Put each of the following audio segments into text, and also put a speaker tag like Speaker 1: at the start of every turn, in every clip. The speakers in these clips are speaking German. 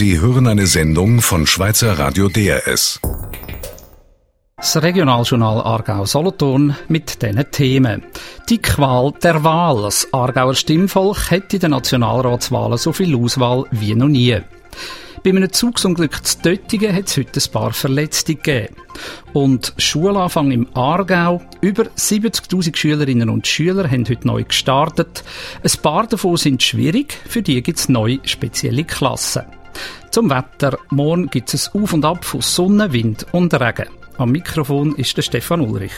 Speaker 1: Sie hören eine Sendung von Schweizer Radio DRS.
Speaker 2: Das Regionaljournal Aargau-Solothurn mit diesen Themen. Die Qual der Wahl. Das Aargauer Stimmvolk hat in den Nationalratswahlen so viel Auswahl wie noch nie. Bei einem Zugsunglück zu Döttingen hat es heute ein paar Verletzte gegeben. Und Schulanfang im Aargau. Über 70'000 Schülerinnen und Schüler haben heute neu gestartet. Ein paar davon sind schwierig, für die gibt es neue spezielle Klassen. Zum Wetter. Morgen gibt es ein Auf und Ab von Sonne, Wind und Regen. Am Mikrofon ist der Stefan Ulrich.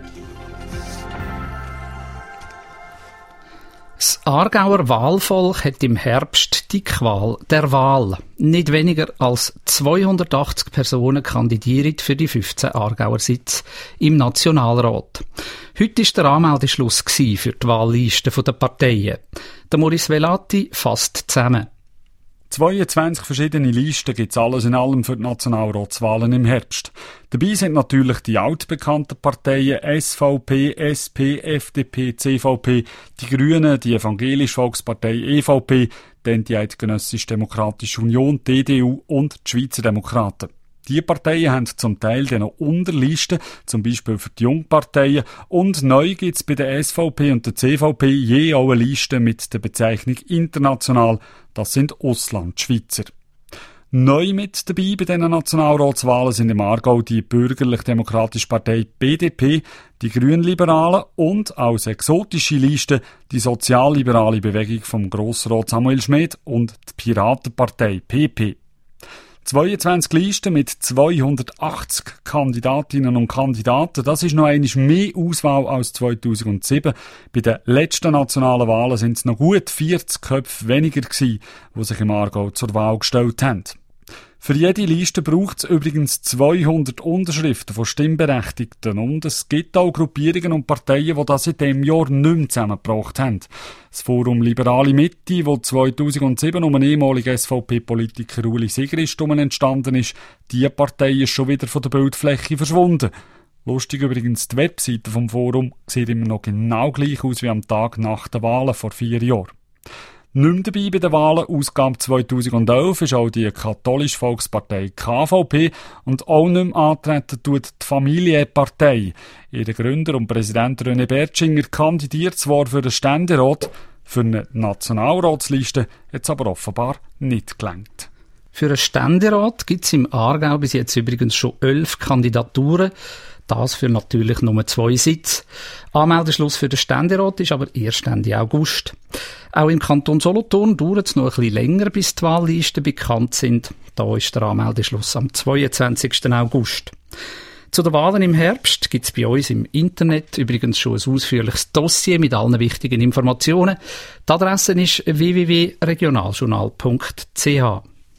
Speaker 2: Das Aargauer Wahlvolk hat im Herbst die Qual der Wahl. Nicht weniger als 280 Personen kandidieren für die 15 Aargauer Sitze im Nationalrat. Heute war der Anmeldeschluss für die Wahllisten der Parteien. Der Maurice Velati fasst zusammen.
Speaker 3: 22 verschiedene Listen gibt es alles in allem für die Nationalratswahlen im Herbst. Dabei sind natürlich die altbekannten Parteien SVP, SP, FDP, CVP, die Grünen, die Evangelische Volkspartei EVP, dann die Eidgenössische Demokratische Union, die EDU und die Schweizer Demokraten. Die Parteien haben zum Teil dann noch Unterlisten, zum Beispiel für die Jungparteien. Und neu gibt es bei der SVP und der CVP je auch eine Liste mit der Bezeichnung international. Das sind Auslandschweizer. Neu mit dabei bei diesen Nationalratswahlen sind im Aargau die bürgerlich-demokratische Partei BDP, die Grünliberalen und als exotische Liste die sozialliberale Bewegung vom Grossrat Samuel Schmid und die Piratenpartei PP. 22 Listen mit 280 Kandidatinnen und Kandidaten. Das ist noch einmal mehr Auswahl als 2007. Bei den letzten nationalen Wahlen sind es noch gut 40 Köpfe weniger gewesen, die sich im Aargau zur Wahl gestellt haben. Für jede Liste braucht es übrigens 200 Unterschriften von Stimmberechtigten und es gibt auch Gruppierungen und Parteien, die das in diesem Jahr nicht mehr zusammengebracht haben. Das Forum Liberale Mitte, das 2007 um einen ehemaligen SVP-Politiker Uli Sigrist entstanden ist, diese Partei ist schon wieder von der Bildfläche verschwunden. Lustig übrigens, die Webseite vom Forum sieht immer noch genau gleich aus wie am Tag nach den Wahlen vor 4 Jahren. Nicht mehr dabei bei den Wahlen, Ausgabe 2011, ist auch die katholische Volkspartei KVP und auch nicht mehr antreten tut die Familienpartei. Ihr Gründer und Präsident René Bertschinger kandidiert zwar für den Ständerat, für eine Nationalratsliste hat es aber offenbar nicht gelangt.
Speaker 2: Für einen Ständerat gibt es im Aargau bis jetzt übrigens schon 11 Kandidaturen. Das für natürlich nur 2 Sitze. Anmeldeschluss für den Ständerat ist aber erst Ende August. Auch im Kanton Solothurn dauert es noch ein bisschen länger, bis die Wahllisten bekannt sind. Da ist der Anmeldeschluss am 22. August. Zu den Wahlen im Herbst gibt es bei uns im Internet übrigens schon ein ausführliches Dossier mit allen wichtigen Informationen. Die Adresse ist www.regionaljournal.ch.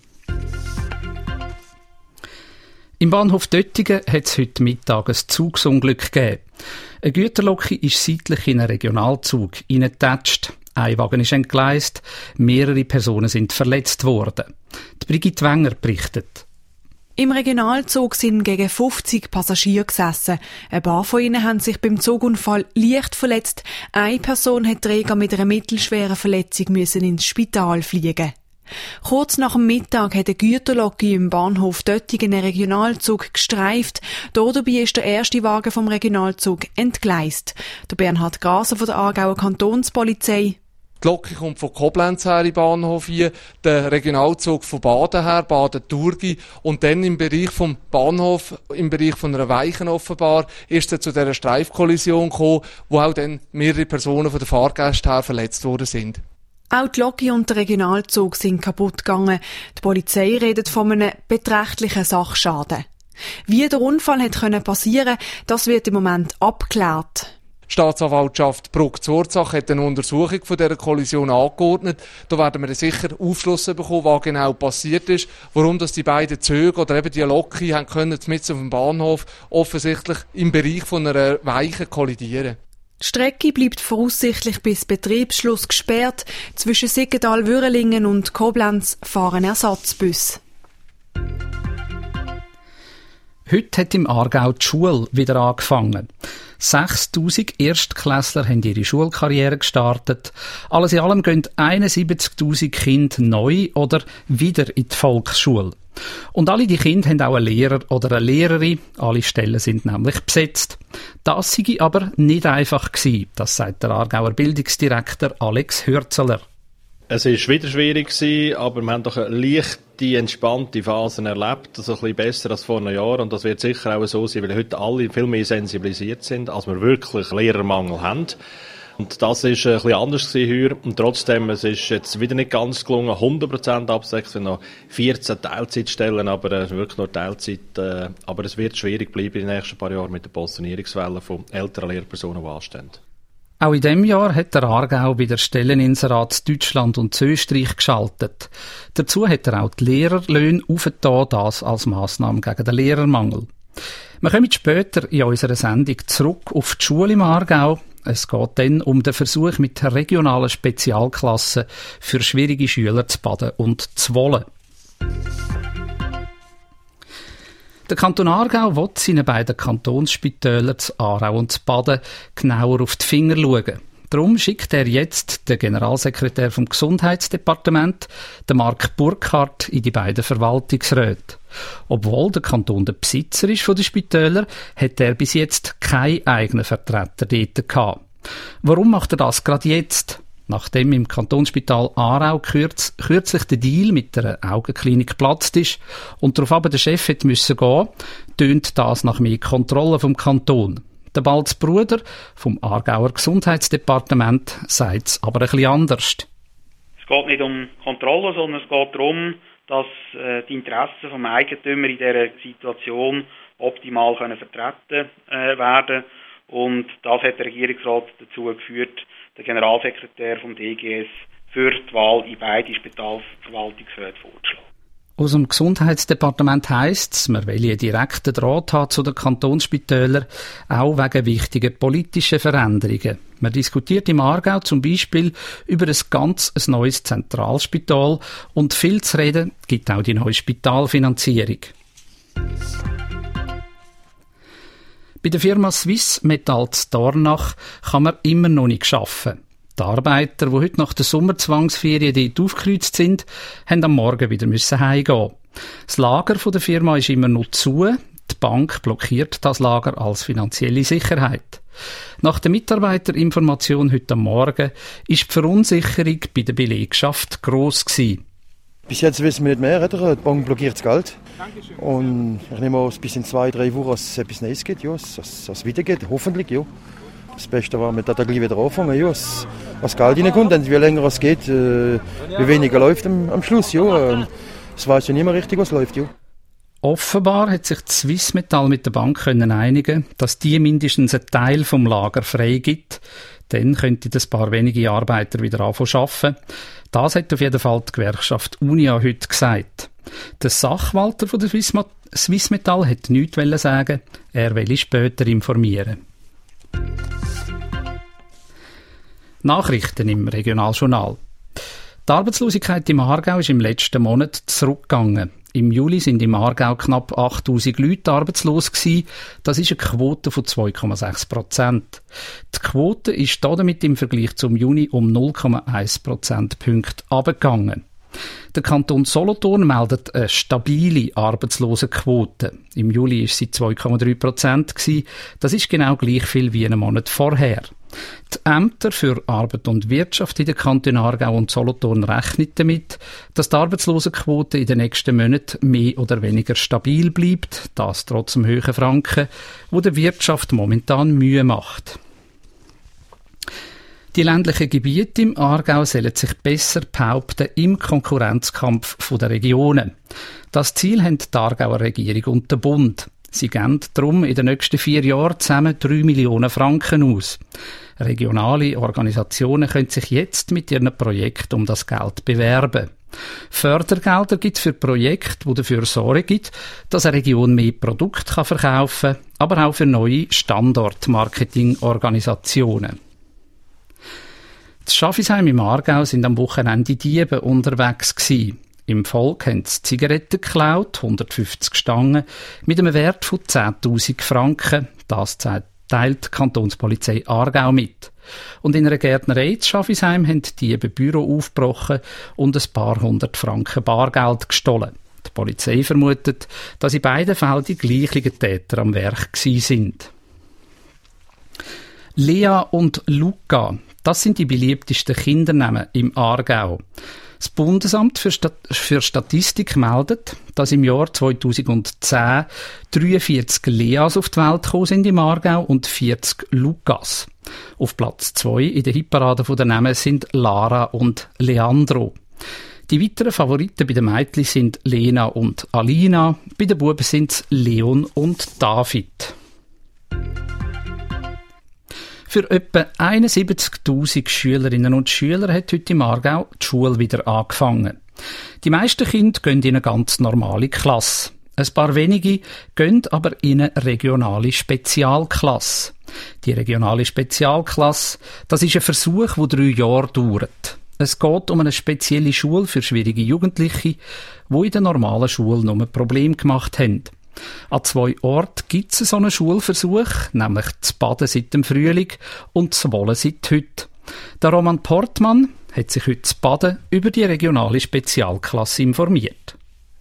Speaker 2: Im Bahnhof Döttingen hat es heute Mittag ein Zugsunglück gegeben. Eine Güterlok ist seitlich in einen Regionalzug hineingetatscht. Ein Wagen ist entgleist, mehrere Personen sind verletzt worden. Die Brigitte Wenger berichtet.
Speaker 4: Im Regionalzug sind gegen 50 Passagiere gesessen. Ein paar von ihnen haben sich beim Zugunfall leicht verletzt. Eine Person hat Träger mit einer mittelschweren Verletzung müssen ins Spital fliegen. Kurz nach dem Mittag hat eine Güterlok im Bahnhof Döttingen einen Regionalzug gestreift. Dabei ist der erste Wagen vom Regionalzug entgleist. Der Bernhard Graser von der Aargauer Kantonspolizei.
Speaker 5: Die Lok kommt von Koblenz her in den Bahnhof hier, der Regionalzug von Baden her, Baden-Thurgau, und dann im Bereich vom Bahnhof, im Bereich von einer Weichen offenbar, ist es zu dieser Streifkollision gekommen, wo auch dann mehrere Personen von den Fahrgästen her verletzt worden sind.
Speaker 4: Auch die Lok und der Regionalzug sind kaputt gegangen. Die Polizei redet von einem beträchtlichen Sachschaden. Wie der Unfall hätte passieren können, das wird im Moment abgeklärt.
Speaker 5: Die Staatsanwaltschaft Bruck-Zurzach hat eine Untersuchung von dieser Kollision angeordnet. Da werden wir sicher Aufschluss bekommen, was genau passiert ist, warum das die beiden Züge oder eben die Loki haben können mitten auf dem Bahnhof offensichtlich im Bereich von einer Weiche kollidieren.
Speaker 4: Die Strecke bleibt voraussichtlich bis Betriebsschluss gesperrt. Zwischen Siggendal-Würrelingen und Koblenz fahren Ersatzbusse.
Speaker 2: Heute hat im Aargau die Schule wieder angefangen. 6000 Erstklässler haben ihre Schulkarriere gestartet. Alles in allem gehen 71'000 Kinder neu oder wieder in die Volksschule. Und alle die Kinder haben auch einen Lehrer oder eine Lehrerin. Alle Stellen sind nämlich besetzt. Das sei aber nicht einfach gewesen. Das sagt der Aargauer Bildungsdirektor Alex Hürzeler.
Speaker 6: Es war wieder schwierig gewesen, aber wir haben doch eine leichte, entspannte Phase erlebt. Also ein bisschen besser als vor einem Jahr. Und das wird sicher auch so sein, weil heute alle viel mehr sensibilisiert sind, als wir wirklich Lehrermangel haben. Und das war ein bisschen anders gewesen. Und trotzdem, es ist jetzt wieder nicht ganz gelungen, 100% abzudecken. Es sind noch 14 Teilzeitstellen, aber wirklich nur Teilzeit. Aber es wird schwierig bleiben in den nächsten paar Jahren mit der Pensionierungswelle von älteren Lehrpersonen, die anstehen.
Speaker 2: Auch in diesem Jahr hat der Aargau wieder Stelleninserat Deutschland und Österreich geschaltet. Dazu hat er auch die Lehrerlöhne aufgetan, das als Massnahme gegen den Lehrermangel. Wir kommen später in unserer Sendung zurück auf die Schule im Aargau. Es geht dann um den Versuch mit regionalen Spezialklassen für schwierige Schüler zu Baden und zu Wohlen. Der Kanton Aargau will seinen beiden Kantonsspitälern zu Aarau und zu Baden genauer auf die Finger schauen. Darum schickt er jetzt den Generalsekretär vom Gesundheitsdepartement, den Marc Burkhardt, in die beiden Verwaltungsräte. Obwohl der Kanton der Besitzer ist von den Spitälern, hat er bis jetzt keinen eigenen Vertreter dort gehabt. Warum macht er das gerade jetzt? Nachdem im Kantonsspital Aarau kürzlich der Deal mit der Augenklinik geplatzt ist und darauf aber der Chef hätte müssen gehen, tönt das nach mehr Kontrolle vom Kanton. Der Balzbruder vom Aargauer Gesundheitsdepartement sagt es aber ein bisschen anders.
Speaker 7: Es geht nicht um Kontrolle, sondern es geht darum, dass die Interessen des Eigentümers in dieser Situation optimal vertreten werden. Und das hat der Regierungsrat dazu geführt, den Generalsekretär vom DGS für die Wahl in beide Spitalverwaltungsräte vorzuschlagen.
Speaker 2: Aus dem Gesundheitsdepartement heisst es, man will einen direkten Draht haben zu den Kantonsspitälern, auch wegen wichtigen politischen Veränderungen. Man diskutiert im Aargau zum Beispiel über ein ganz neues Zentralspital und viel zu reden gibt auch die neue Spitalfinanzierung. Bei der Firma Swiss Metall in Dornach kann man immer noch nicht arbeiten. Die Arbeiter, die heute nach der Sommerzwangsferien dort aufgekreuzt sind, haben am Morgen wieder heimgehen. Das Lager der Firma ist immer noch zu. Die Bank blockiert das Lager als finanzielle Sicherheit. Nach der Mitarbeiterinformation heute am Morgen ist die Verunsicherung bei der Belegschaft gross gewesen.
Speaker 8: Bis jetzt wissen wir nicht mehr, die Bank blockiert das Geld. Und ich nehme an, bis in 2-3 Wochen, dass es etwas Neues gibt, ja, dass es weitergeht, hoffentlich, ja. Das Beste war, mit der gleich wieder anfangen, ja, dass Geld reinkommt, denn je länger es geht, wie weniger läuft am Schluss, ja. Es weiß ja nicht mehr richtig, was läuft, ja.
Speaker 2: Offenbar hat sich die Swiss Metall mit der Bank können einigen, dass die mindestens einen Teil vom Lager frei gibt. Dann könnten ein paar wenige Arbeiter wieder anfangen zu arbeiten. Das hat auf jeden Fall die Gewerkschaft Unia heute gesagt. Der Sachwalter von der Swiss Metall hat nichts sagen, er will später informieren. Nachrichten im Regionaljournal. Die Arbeitslosigkeit im Aargau ist im letzten Monat zurückgegangen. Im Juli sind im Aargau knapp 8'000 Leute arbeitslos gewesen. Das ist eine Quote von 2,6%. Die Quote ist damit im Vergleich zum Juni um 0,1 Prozentpunkte abgegangen. Der Kanton Solothurn meldet eine stabile Arbeitslosenquote. Im Juli war sie 2,3%. Das ist genau gleich viel wie einen Monat vorher. Die Ämter für Arbeit und Wirtschaft in den Kantonen Aargau und Solothurn rechnen damit, dass die Arbeitslosenquote in den nächsten Monaten mehr oder weniger stabil bleibt, das trotz dem hohen Franken, wo der Wirtschaft momentan Mühe macht. Die ländlichen Gebiete im Aargau sollen sich besser behaupten im Konkurrenzkampf der Regionen. Das Ziel haben die Aargauer Regierung und der Bund. Sie geben darum in den nächsten 4 Jahren zusammen 3 Millionen Franken aus. Regionale Organisationen können sich jetzt mit ihren Projekten um das Geld bewerben. Fördergelder gibt es für Projekte, die dafür sorgen, dass eine Region mehr Produkte verkaufen kann, aber auch für neue Standortmarketingorganisationen. In Schaffisheim im Aargau sind am Wochenende Diebe unterwegs gewesen. Im Volk haben sie Zigaretten geklaut, 150 Stangen, mit einem Wert von 10'000 Franken. Das teilt die Kantonspolizei Aargau mit. Und in einer Gärtnerei in Schaffisheim haben die Diebe Büro aufgebrochen und ein paar 100 Franken Bargeld gestohlen. Die Polizei vermutet, dass in beiden Fällen die gleichen Täter am Werk sind. Lea und Luca, das sind die beliebtesten Kindernamen im Aargau. Das Bundesamt für Statistik meldet, dass im Jahr 2010 43 Leas auf die Welt gekommen sind im Aargau und 40 Lukas. Auf Platz 2 in der Hitparade der Namen sind Lara und Leandro. Die weiteren Favoriten bei den Mädchen sind Lena und Alina, bei den Buben sind es Leon und David. Für etwa 71'000 Schülerinnen und Schüler hat heute im Aargau die Schule wieder angefangen. Die meisten Kinder gehen in eine ganz normale Klasse. Ein paar wenige gehen aber in eine regionale Spezialklasse. Die regionale Spezialklasse, das ist ein Versuch, der 3 Jahre dauert. Es geht um eine spezielle Schule für schwierige Jugendliche, die in der normalen Schule nur Probleme gemacht haben. An 2 Orten gibt es so einen Schulversuch, nämlich das Baden seit dem Frühling und das Wollen seit heute. Der Roman Portmann hat sich heute das Baden über die regionale Spezialklasse informiert.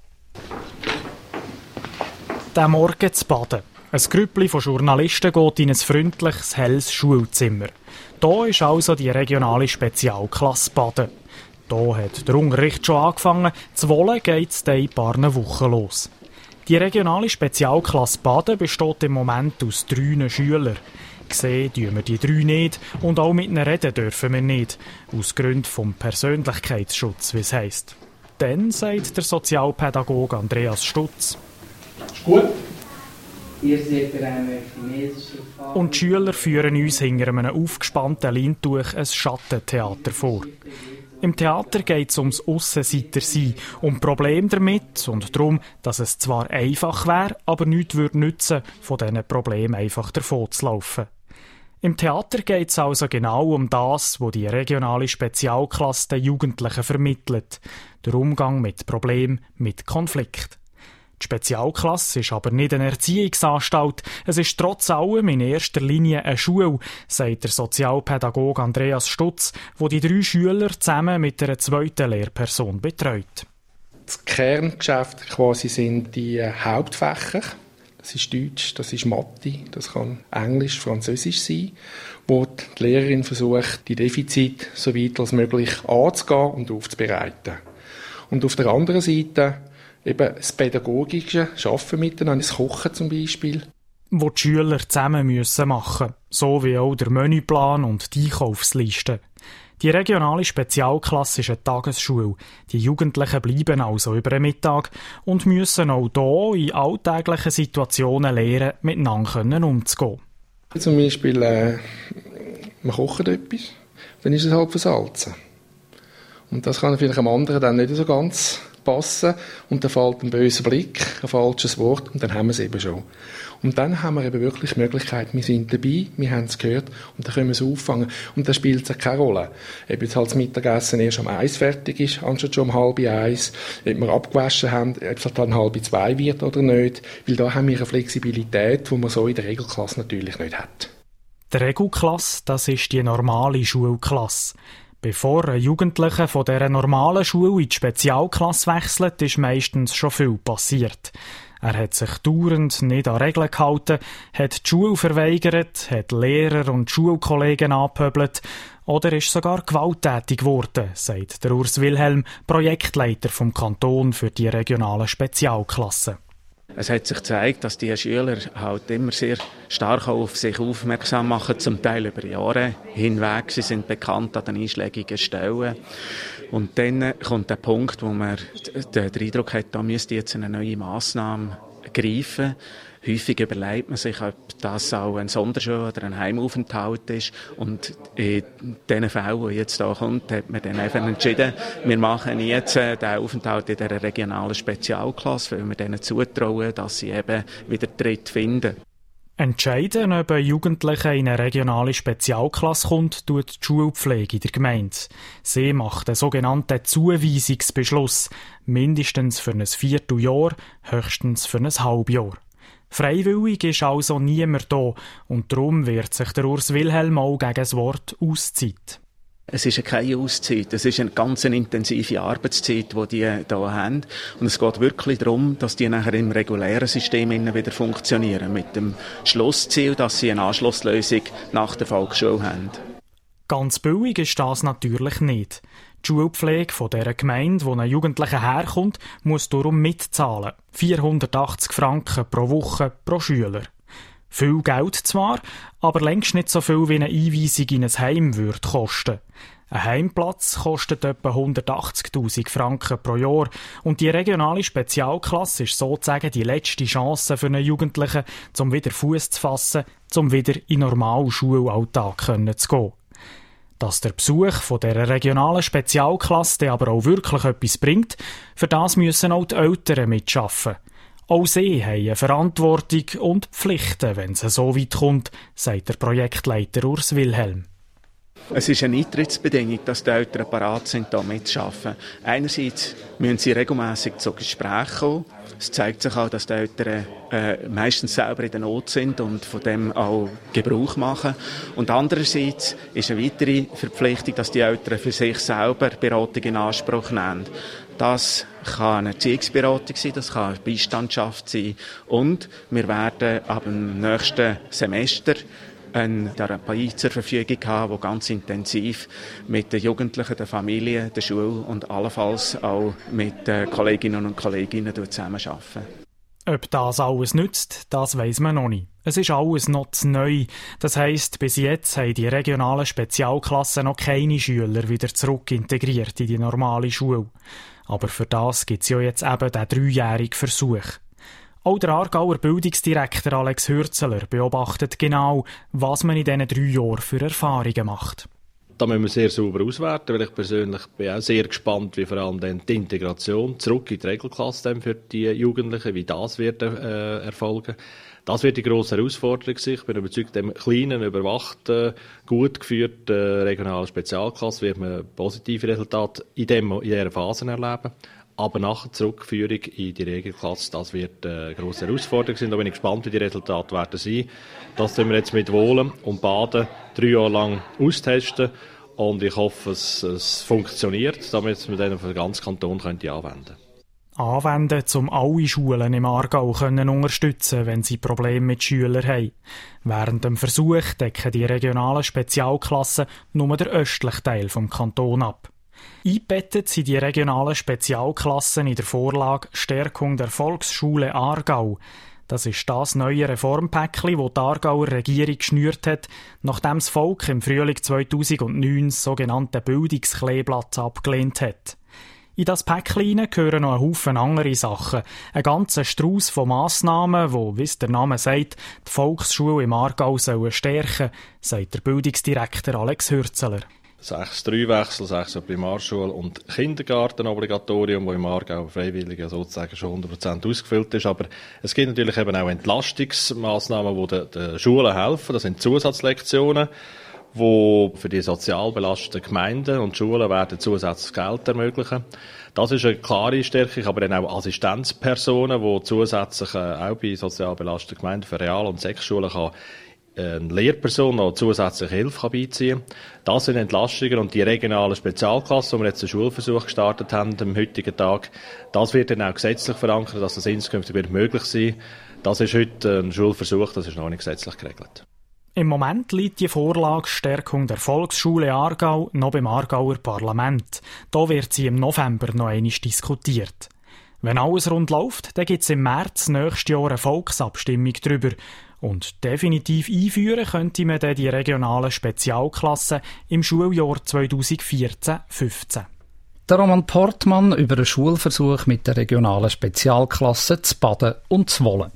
Speaker 9: Der Morgen zu Baden. Ein Grüppli von Journalisten geht in ein freundliches, helles Schulzimmer. Hier ist also die regionale Spezialklasse Baden. Hier hat der Unterricht schon angefangen, zu Wollen geht es in ein paar Wochen los. Die regionale Spezialklasse Baden besteht im Moment aus 3 Schülern. Sehen tun wir die 3 nicht und auch mit ihnen reden dürfen wir nicht. Aus Gründen vom Persönlichkeitsschutz, wie es heisst. Dann sagt der Sozialpädagoge Andreas Stutz.
Speaker 10: Ist gut. Ihr seht eine chinesische Farbe.
Speaker 9: Und die Schüler führen uns hinter einem aufgespannten Leintuch ein Schattentheater vor. Im Theater geht es ums Aussenseitersein, um Probleme damit und darum, dass es zwar einfach wäre, aber nichts würde nützen, von diesen Problemen einfach davonzulaufen. Im Theater geht es also genau um das, was die regionale Spezialklasse den Jugendlichen vermittelt. Der Umgang mit Problemen, mit Konflikt. Die Spezialklasse ist aber nicht eine Erziehungsanstalt, es ist trotz allem in erster Linie eine Schule, sagt der Sozialpädagoge Andreas Stutz, der die 3 Schüler zusammen mit einer 2. Lehrperson betreut.
Speaker 10: Das Kerngeschäft quasi sind die Hauptfächer. Das ist Deutsch, das ist Mathe, das kann Englisch, Französisch sein, wo die Lehrerin versucht, die Defizite so weit als möglich anzugehen und aufzubereiten. Und auf der anderen Seite eben das pädagogische Arbeiten miteinander, das Kochen zum Beispiel.
Speaker 9: Wo die Schüler zusammen machen müssen, so wie auch der Menüplan und die Einkaufsliste. Die regionale Spezialklasse ist eine Tagesschule. Die Jugendlichen bleiben also über den Mittag und müssen auch hier in alltäglichen Situationen lernen, miteinander umzugehen.
Speaker 10: Zum Beispiel, man kocht etwas, dann ist es halt versalzen. Und das kann vielleicht am anderen dann nicht so ganz passen und dann fällt ein böser Blick, ein falsches Wort und dann haben wir es eben schon. Und dann haben wir eben wirklich die Möglichkeit, wir sind dabei, wir haben es gehört und dann können wir es auffangen. Und dann spielt es keine Rolle. Ob jetzt halt das Mittagessen erst um 1 fertig ist, anstatt schon um 12:30, ob wir abgewaschen haben, ob es halt dann 1:30 wird oder nicht, weil da haben wir eine Flexibilität, die man so in der Regelklasse natürlich nicht hat.
Speaker 9: Die Regelklasse, das ist die normale Schulklasse. Bevor ein Jugendlicher von dieser normalen Schule in die Spezialklasse wechselt, ist meistens schon viel passiert. Er hat sich dauernd nicht an Regeln gehalten, hat die Schule verweigert, hat Lehrer und Schulkollegen angepöbelt oder ist sogar gewalttätig geworden, sagt der Urs Wilhelm, Projektleiter vom Kanton für die regionalen Spezialklassen.
Speaker 11: Es hat sich gezeigt, dass die Schüler halt immer sehr stark auf sich aufmerksam machen, zum Teil über Jahre hinweg. Sie sind bekannt an den einschlägigen Stellen. Und dann kommt der Punkt, wo man den Eindruck hat, da müsste jetzt eine neue Massnahme greifen. Häufig überlegt man sich, ob das auch ein Sonderschule oder ein Heimaufenthalt ist. Und in den Fällen, die jetzt da kommt, hat man dann einfach entschieden, wir machen jetzt den Aufenthalt in dieser regionalen Spezialklasse, weil wir denen zutrauen, dass sie eben wieder Tritt finden.
Speaker 9: Entscheiden, ob ein Jugendlicher in eine regionale Spezialklasse kommt, tut die Schulpflege in der Gemeinde. Sie macht einen sogenannten Zuweisungsbeschluss, mindestens für ein Vierteljahr, höchstens für ein Halbjahr. Freiwillig ist also niemand da und darum wehrt sich der Urs Wilhelm auch gegen das Wort Auszeit.
Speaker 11: Es ist keine Auszeit, es ist eine ganz intensive Arbeitszeit, die hier haben. Und es geht wirklich darum, dass die nachher im regulären System wieder funktionieren, mit dem Schlussziel, dass sie eine Anschlusslösung nach der Volksschule haben.
Speaker 9: Ganz billig ist das natürlich nicht. Die Schulpflege von dieser Gemeinde, wo ein Jugendlicher herkommt, muss darum mitzahlen. 480 Franken pro Woche pro Schüler. Viel Geld zwar, aber längst nicht so viel wie eine Einweisung in ein Heim würde kosten. Ein Heimplatz kostet etwa 180'000 Franken pro Jahr und die regionale Spezialklasse ist sozusagen die letzte Chance für einen Jugendlichen, um wieder Fuß zu fassen, um wieder in den normalen Schulalltag zu gehen. Dass der Besuch von dieser regionalen Spezialklasse aber auch wirklich etwas bringt, für das müssen auch die Eltern mitarbeiten. Auch sie haben eine Verantwortung und Pflichten, wenn es so weit kommt, sagt der Projektleiter Urs Wilhelm.
Speaker 11: Es ist eine Eintrittsbedingung, dass die Eltern parat sind, hier mitzuarbeiten. Einerseits müssen sie regelmässig zu Gesprächen kommen. Es zeigt sich auch, dass die Eltern meistens selber in der Not sind und von dem auch Gebrauch machen. Und andererseits ist eine weitere Verpflichtung, dass die Eltern für sich selber Beratung in Anspruch nehmen. Das kann eine Erziehungsberatung sein, das kann eine Beistandschaft sein. Und wir werden ab dem nächsten Semester eine Therapie zur Verfügung haben, die ganz intensiv mit den Jugendlichen, der Familie, der Schule und allenfalls auch mit den Kolleginnen und Kollegen zusammenarbeiten.
Speaker 9: Ob das alles nützt, das weiss man noch nicht. Es ist alles noch zu neu. Das heisst, bis jetzt haben die regionalen Spezialklassen noch keine Schüler wieder zurück integriert in die normale Schule. Aber für das gibt es ja jetzt eben den 3-jährigen Versuch. Auch der Aargauer Bildungsdirektor Alex Hürzeler beobachtet genau, was man in diesen 3 Jahren für Erfahrungen macht.
Speaker 6: Da müssen wir sehr sauber auswerten, weil ich persönlich bin auch sehr gespannt, wie vor allem dann die Integration zurück in die Regelklasse für die Jugendlichen, wie das wird erfolgen. Das wird die grosse Herausforderung sein. Ich bin überzeugt, dem kleinen, überwachten, gut geführten regionalen Spezialklasse wird man positive Resultate in dieser Phase erleben. Aber nach der Zurückführung in die Regelklasse, das wird eine grosse Herausforderung sein. Da bin ich gespannt, wie die Resultate werden sein. Das tun wir jetzt mit Wohlen und Baden 3 Jahre lang austesten. Und ich hoffe, es funktioniert, damit wir dann für den ganzen Kanton anwenden können.
Speaker 9: Anwenden, um alle Schulen im Aargau können unterstützen, wenn sie Probleme mit Schülern haben. Während dem Versuch decken die regionalen Spezialklassen nur den östlichen Teil vom Kanton ab. Eingebettet sind die regionalen Spezialklassen in der Vorlage Stärkung der Volksschule Aargau. Das ist das neue Reformpäckchen, das die Aargauer Regierung geschnürt hat, nachdem das Volk im Frühling 2009 das sogenannte Bildungskleeblatt abgelehnt hat. In das Päckchen gehören noch ein Haufen andere Sachen. Ein ganzer Strauss von Massnahmen, die, wie es der Name sagt, die Volksschule im Aargau stärken sollen, sagt der Bildungsdirektor Alex Hürzeler.
Speaker 6: 6 Dreiwechsel, 6 Primarschule und Kindergartenobligatorium, das im Aargau freiwillig sozusagen schon 100% ausgefüllt ist. Aber es gibt natürlich eben auch Entlastungsmaßnahmen, die den Schulen helfen. Das sind Zusatzlektionen, die für die sozial belasteten Gemeinden und Schulen werden zusätzliches Geld ermöglichen. Das ist eine klare Stärkung, aber dann auch Assistenzpersonen, die zusätzlich auch bei sozial belasteten Gemeinden für Real- und Sechsschulen eine Lehrperson noch zusätzliche Hilfe beiziehen kann. Das sind Entlastungen und die regionalen Spezialklassen, die wir jetzt den Schulversuch gestartet haben am heutigen Tag, das wird dann auch gesetzlich verankert, dass das insgesamt wird möglich sein. Das ist heute ein Schulversuch, das ist noch nicht gesetzlich geregelt.
Speaker 9: Im Moment liegt die Vorlage Stärkung der Volksschule Aargau noch beim Aargauer Parlament. Da wird sie im November noch einmal diskutiert. Wenn alles rund läuft, dann gibt es im März nächstes Jahr eine Volksabstimmung darüber. Und definitiv einführen könnte man dann die regionalen Spezialklassen im Schuljahr 2014-15.
Speaker 2: Der Roman Portmann über einen Schulversuch mit der regionalen Spezialklasse zu Baden und zu Wohlen.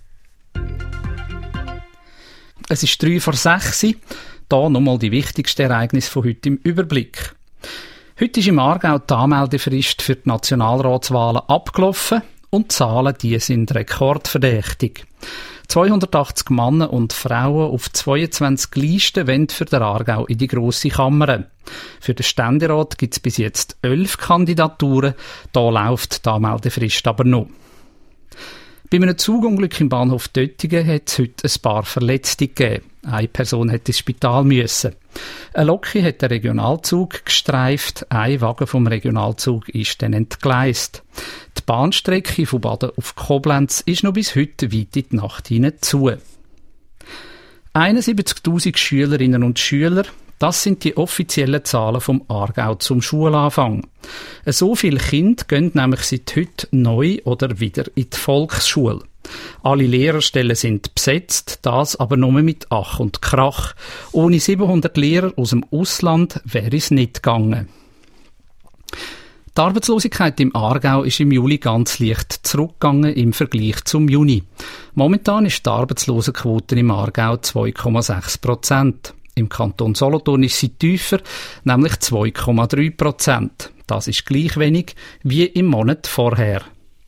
Speaker 2: Es ist 5:03. Hier nochmal die wichtigsten Ereignisse von heute im Überblick. Heute ist im Aargau die Anmeldefrist für die Nationalratswahlen abgelaufen und die Zahlen die sind rekordverdächtig. 280 Männer und Frauen auf 22 Listen wollen für den Aargau in die grosse Kammer. Für den Ständerat gibt es bis jetzt 11 Kandidaturen. Da läuft die Anmeldefrist aber noch. Bei einem Zugunglück im Bahnhof Döttingen hat es heute ein paar Verletzte gegeben. Eine Person hat ins Spital müssen. Eine Loki hat den Regionalzug gestreift, ein Wagen vom Regionalzug ist dann entgleist. Die Bahnstrecke von Baden auf Koblenz ist noch bis heute weit in die Nacht hinein zu. 71'000 Schülerinnen und Schüler, das sind die offiziellen Zahlen vom Aargau zum Schulanfang. So viele Kinder gehen nämlich seit heute neu oder wieder in die Volksschule. Alle Lehrerstellen sind besetzt, das aber nur mit Ach und Krach. Ohne 700 Lehrer aus dem Ausland wäre es nicht gegangen. Die Arbeitslosigkeit im Aargau ist im Juli ganz leicht zurückgegangen im Vergleich zum Juni. Momentan ist die Arbeitslosenquote im Aargau 2,6%. Im Kanton Solothurn ist sie tiefer, nämlich 2,3%. Das ist gleich wenig wie im Monat vorher.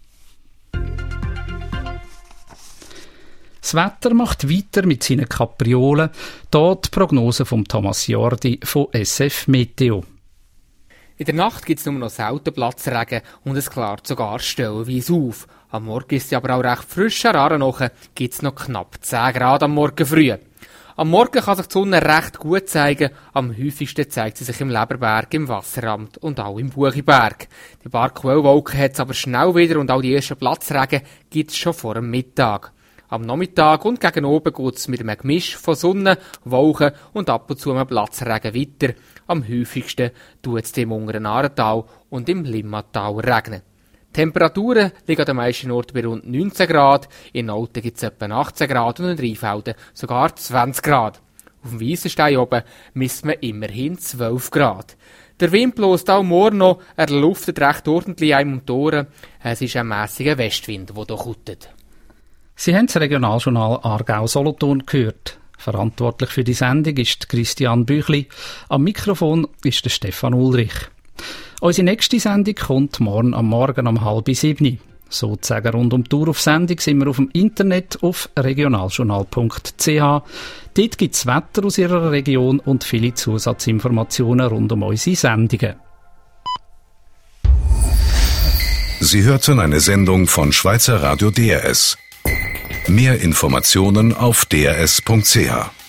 Speaker 2: Das Wetter macht weiter mit seinen Kapriolen. Hier die Prognose von Thomas Jordi von SF Meteo.
Speaker 12: In der Nacht gibt es nur noch selten Platzregen und es klart sogar stellenweise auf. Am Morgen ist es aber auch recht frisch, an Aargau gibt es noch knapp 10 Grad am Morgen früh. Am Morgen kann sich die Sonne recht gut zeigen. Am häufigsten zeigt sie sich im Leberberg, im Wasseramt und auch im Buchiberg. Die paar Quellwolken hat es aber schnell wieder und auch die ersten Platzregen gibt es schon vor dem Mittag. Am Nachmittag und gegen oben geht es mit einem Gemisch von Sonne, Wolken und ab und zu einem Platzregen weiter. Am häufigsten tut es im unteren Aaretal und im Limmatal regnen. Die Temperaturen liegen an den meisten Orten bei rund 19 Grad, in Olten gibt es etwa 18 Grad und in Rheinfelden sogar 20 Grad. Auf dem Weissenstein oben misst man immerhin 12 Grad. Der Wind bläst auch morgen noch, er luftet recht ordentlich einem um die Ohren. Es ist ein mässiger Westwind, der hier kutet.
Speaker 2: Sie haben das Regionaljournal Aargau-Solothurn gehört. Verantwortlich für die Sendung ist Christian Büchli. Am Mikrofon ist der Stefan Ulrich. Unsere nächste Sendung kommt morgen am Morgen um 6:30. Sozusagen rund um die Tour auf Sendung sind wir auf dem Internet auf regionaljournal.ch. Dort gibt es Wetter aus Ihrer Region und viele Zusatzinformationen rund um unsere Sendungen.
Speaker 1: Sie hörten eine Sendung von Schweizer Radio DRS. Mehr Informationen auf drs.ch.